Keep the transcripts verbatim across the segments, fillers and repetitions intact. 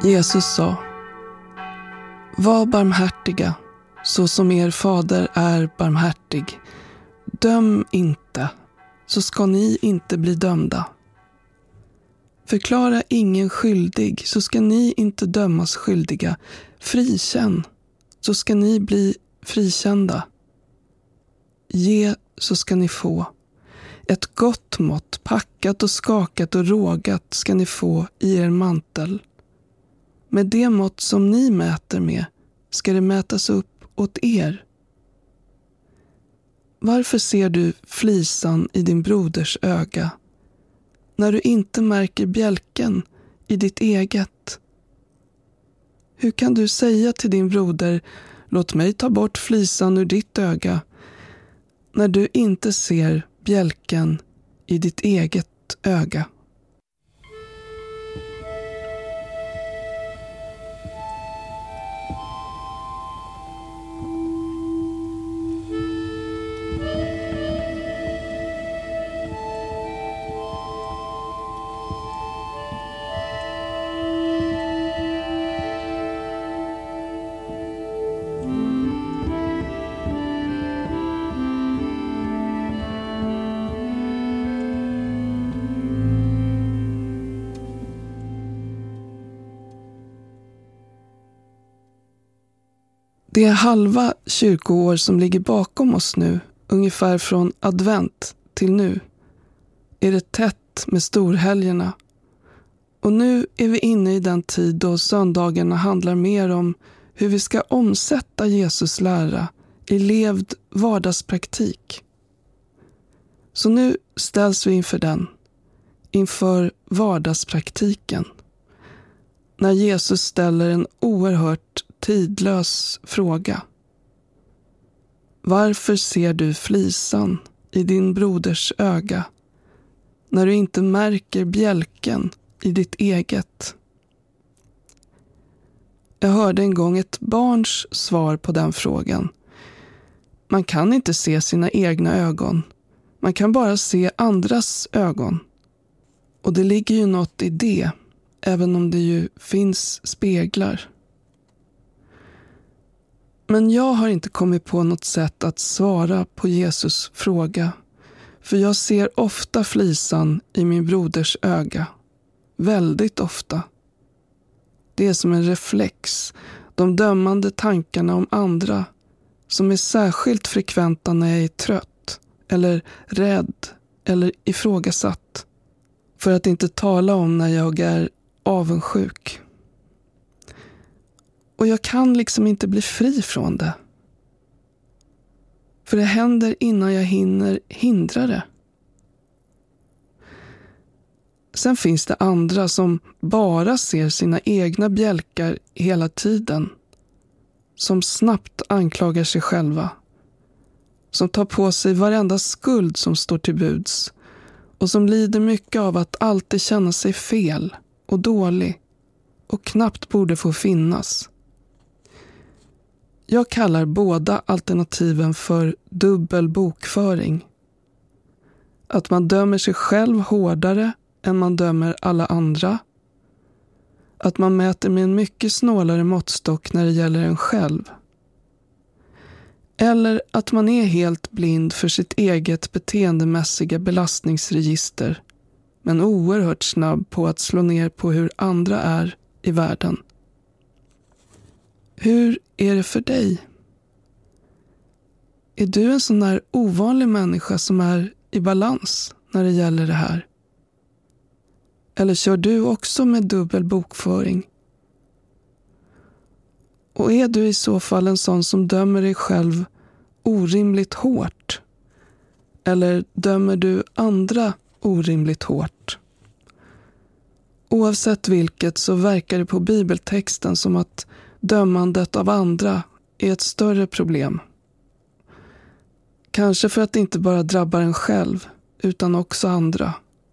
Jesus sa: Var barmhärtiga, så som er fader är barmhärtig. Döm inte, så ska ni inte bli dömda. Förklara ingen skyldig, så ska ni inte dömas skyldiga. Frikänn, så ska ni bli frikända. Ge, så ska ni få. Ett gott mått, packat och skakat och rågat, ska ni få i er mantel. Med det mått som ni mäter med ska det mätas upp åt er. Varför ser du flisan i din broders öga, när du inte märker bjälken i ditt eget? Hur kan du säga till din broder: låt mig ta bort flisan ur ditt öga, när du inte ser bjälken i ditt eget öga? Det är halva kyrkoår som ligger bakom oss nu, ungefär från advent till nu, är det tätt med storhelgerna. Och nu är vi inne i den tid då söndagarna handlar mer om hur vi ska omsätta Jesus lära i levd vardagspraktik. Så nu ställs vi inför den, inför vardagspraktiken, när Jesus ställer en oerhört tidlös fråga. Varför ser du flisan i din broders öga, när du inte märker bjälken i ditt eget? Jag hörde en gång ett barns svar på den frågan. Man kan inte se sina egna ögon. Man kan bara se andras ögon. Och det ligger ju något i det, även om det ju finns speglar. Men jag har inte kommit på något sätt att svara på Jesus fråga, för jag ser ofta flisan i min broders öga. Väldigt ofta. Det är som en reflex, de dömande tankarna om andra, som är särskilt frekventa när jag är trött, eller rädd, eller ifrågasatt. För att inte tala om när jag är avundsjuk. Och jag kan liksom inte bli fri från det. För det händer innan jag hinner hindra det. Sen finns det andra som bara ser sina egna bjälkar hela tiden. Som snabbt anklagar sig själva. Som tar på sig varenda skuld som står till buds. Och som lider mycket av att alltid känna sig fel och dålig. Och knappt borde få finnas. Jag kallar båda alternativen för dubbel bokföring. Att man dömer sig själv hårdare än man dömer alla andra. Att man mäter med en mycket snålare måttstock när det gäller en själv. Eller att man är helt blind för sitt eget beteendemässiga belastningsregister, men oerhört snabb på att slå ner på hur andra är i världen. Hur är det för dig? Är du en sån där ovanlig människa som är i balans när det gäller det här? Eller kör du också med dubbel bokföring? Och är du i så fall en sån som dömer dig själv orimligt hårt? Eller dömer du andra orimligt hårt? Oavsett vilket så verkar det på bibeltexten som att dömandet av andra är ett större problem. Kanske för att det inte bara drabbar en själv, utan också andra.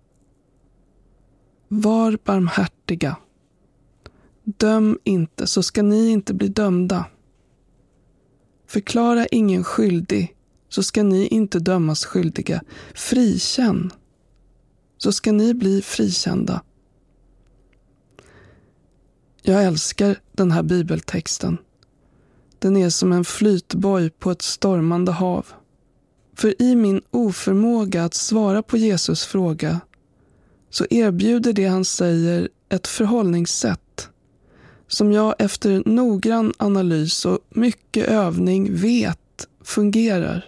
Var barmhärtiga. Döm inte, så ska ni inte bli dömda. Förklara ingen skyldig, så ska ni inte dömas skyldiga. Frikänn, så ska ni bli frikända. Jag älskar den här bibeltexten. Den är som en flytboj på ett stormande hav. För i min oförmåga att svara på Jesus fråga så erbjuder det han säger ett förhållningssätt som jag efter noggrann analys och mycket övning vet fungerar.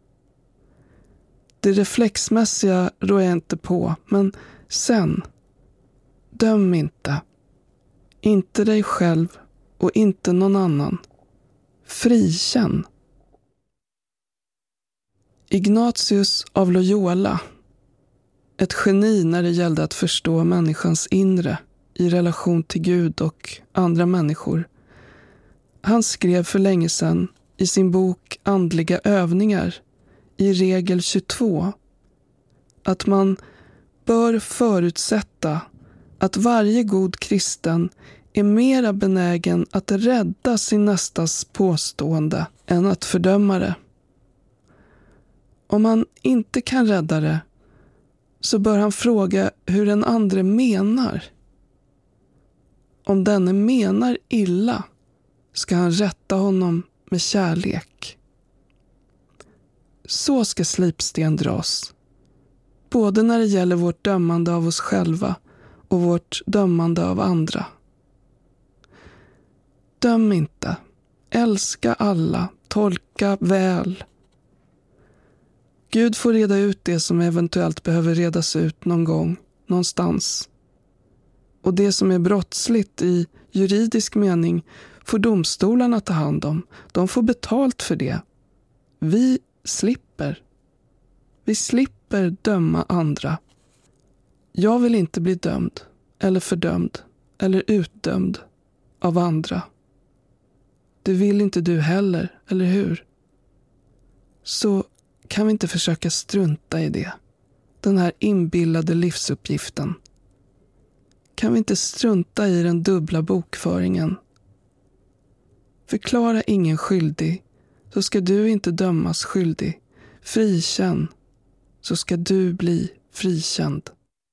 Det reflexmässiga rår jag inte på, men sen, döm inte. Inte dig själv och inte någon annan. Frikänn. Ignatius av Loyola, ett geni när det gällde att förstå människans inre i relation till Gud och andra människor. Han skrev för länge sedan i sin bok Andliga övningar i regel tjugotvå att man bör förutsätta att varje god kristen är mera benägen att rädda sin nästas påstående än att fördöma det. Om man inte kan rädda det så bör han fråga hur den andre menar. Om denne menar illa ska han rätta honom med kärlek. Så ska slipsten dras, både när det gäller vårt dömande av oss själva och vårt dömande av andra. Döm inte, älska alla, tolka väl. Gud får reda ut det som eventuellt behöver redas ut någon gång, någonstans. Och det som är brottsligt i juridisk mening får domstolarna ta hand om. De får betalt för det. Vi slipper. Vi slipper döma andra. Jag vill inte bli dömd, eller fördömd, eller utdömd av andra. Det vill inte du heller, eller hur? Så kan vi inte försöka strunta i det. Den här inbillade livsuppgiften. Kan vi inte strunta i den dubbla bokföringen? Förklara ingen skyldig, så ska du inte dömas skyldig. Frikänn, så ska du bli frikänd.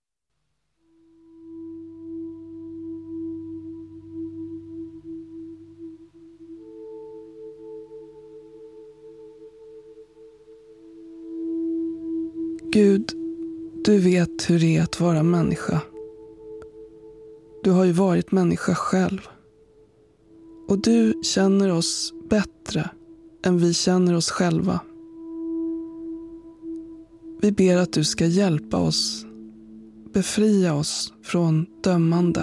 Gud, du vet hur det är att vara människa. Du har ju varit människa själv. Och du känner oss bättre än vi känner oss själva. Vi ber att du ska hjälpa oss, befria oss från dömande.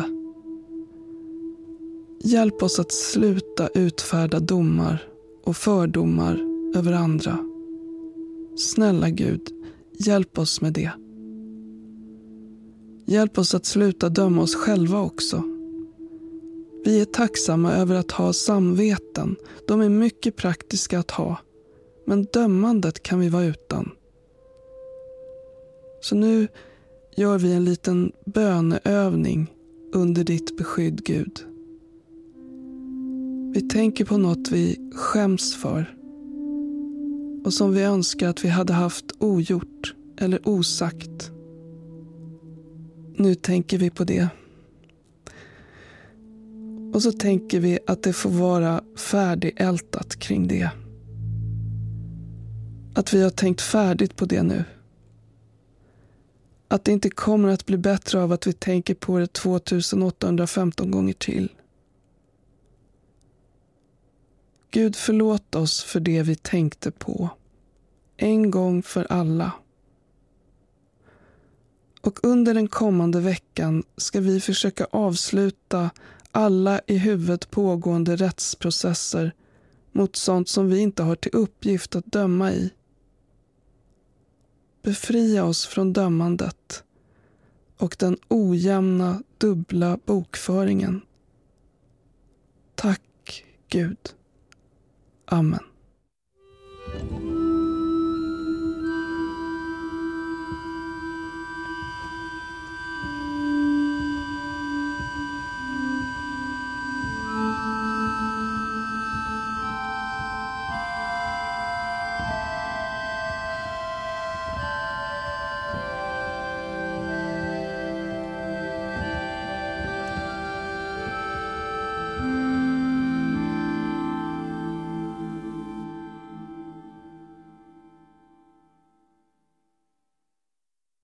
Hjälp oss att sluta utfärda domar och fördomar över andra. Snälla Gud, hjälp oss med det. Hjälp oss att sluta döma oss själva också. Vi är tacksamma över att ha samveten. De är mycket praktiska att ha. Men dömandet kan vi vara utan. Så nu gör vi en liten böneövning under ditt beskydd, Gud. Vi tänker på något vi skäms för och som vi önskar att vi hade haft ogjort eller osagt. Nu tänker vi på det. Och så tänker vi att det får vara färdigältat kring det. Att vi har tänkt färdigt på det nu. Att det inte kommer att bli bättre av att vi tänker på det tvåtusenåttahundrafemton gånger till. Gud, förlåt oss för det vi tänkte på. En gång för alla. Och under den kommande veckan ska vi försöka avsluta alla i huvudet pågående rättsprocesser mot sånt som vi inte har till uppgift att döma i. Befria oss från dömandet och den ojämna dubbla bokföringen. Tack, Gud. Amen.